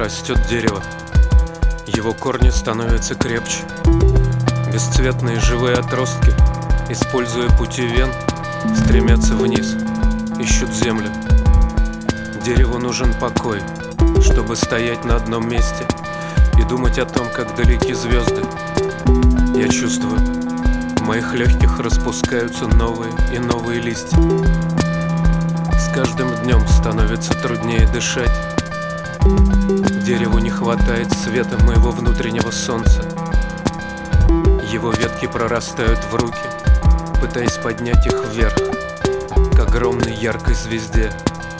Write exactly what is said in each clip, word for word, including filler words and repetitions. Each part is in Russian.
растет дерево. Его корни становятся крепче. Бесцветные живые отростки, используя пути вен, стремятся вниз, ищут землю. Дереву нужен покой, чтобы стоять на одном месте и думать о том, как далеки звезды. Я чувствую, в моих легких распускаются новые и новые листья. С каждым днем становится труднее дышать. Дереву не хватает света моего внутреннего солнца. Его ветки прорастают в руки, пытаясь поднять их вверх, к огромной яркой звезде.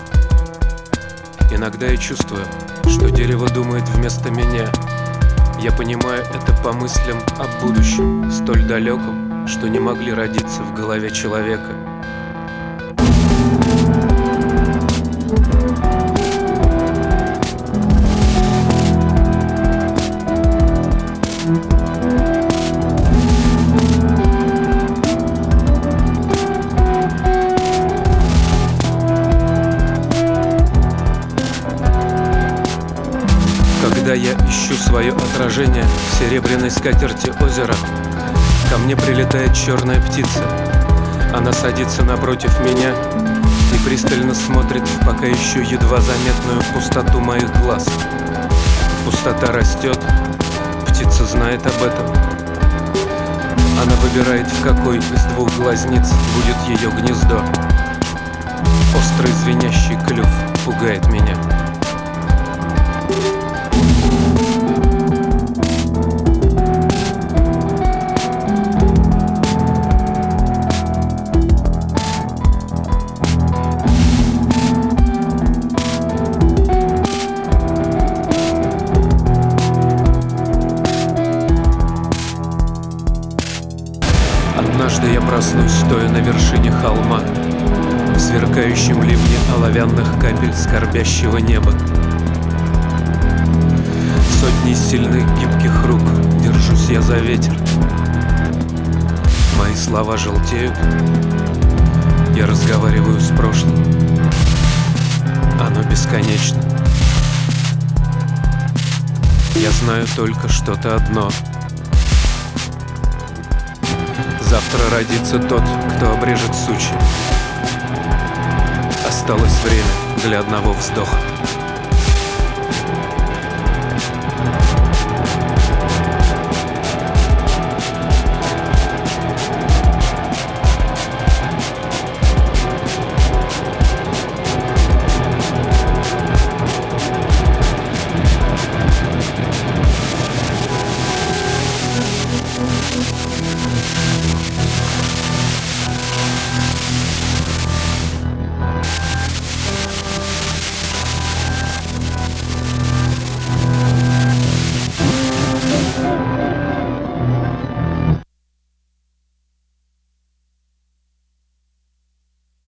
Иногда я чувствую, что дерево думает вместо меня. Я понимаю это по мыслям о будущем, столь далеком, что не могли родиться в голове человека. Когда я ищу свое отражение в серебряной скатерти озера, ко мне прилетает черная птица. Она садится напротив меня и пристально смотрит в пока еще едва заметную пустоту моих глаз. Пустота растет, птица знает об этом. Она выбирает, в какой из двух глазниц будет ее гнездо. Острый звенящий клюв пугает меня. Однажды я проснусь, стоя на вершине холма, в сверкающем ливне оловянных капель скорбящего неба. Сотни сильных гибких рук держусь я за ветер. Мои слова желтеют, я разговариваю с прошлым. Оно бесконечно. Я знаю только что-то одно. Завтра родится тот, кто обрежет сучья. Осталось время для одного вздоха.